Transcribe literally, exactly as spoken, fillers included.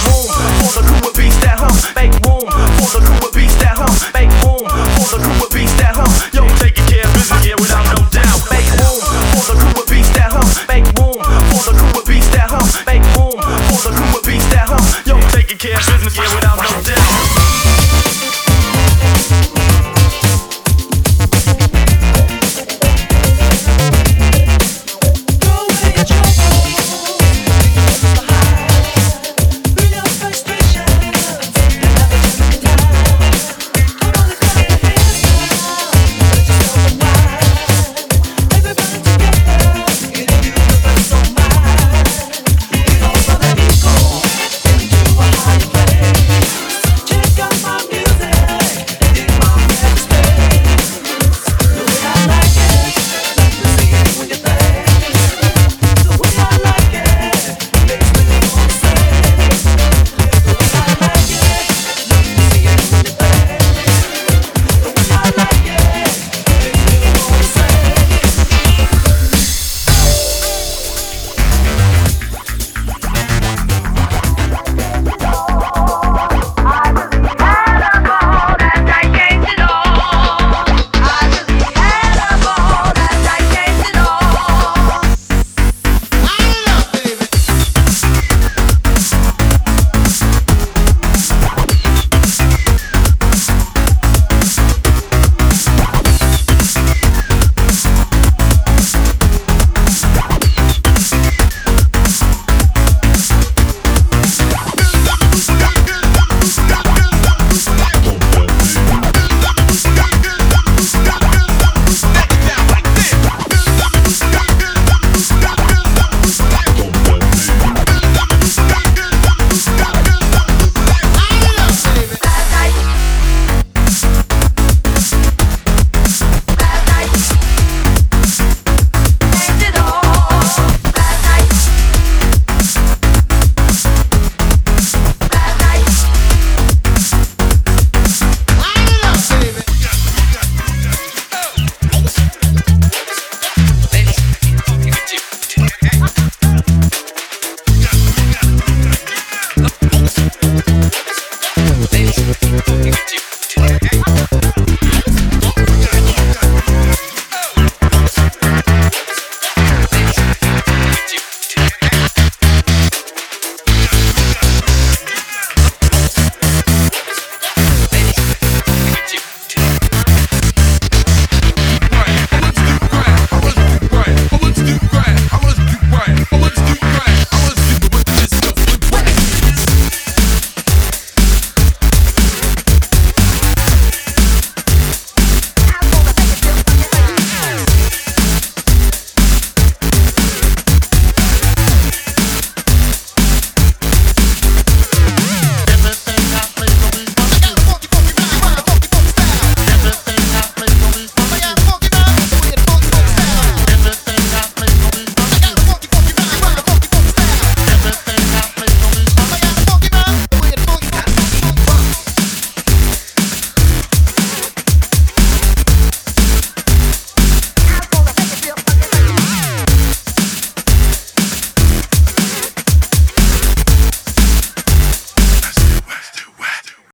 room for the crew of beats that hum. Make room for the crew of beats that hum. Make room for the crew of beats that hum. Yo, taking care of business here without no doubt. Make room for the crew of beats that hum. Make room for the crew of beats that hum. Make room for the crew of beats that hum. Yo, taking care of business here without no doubt.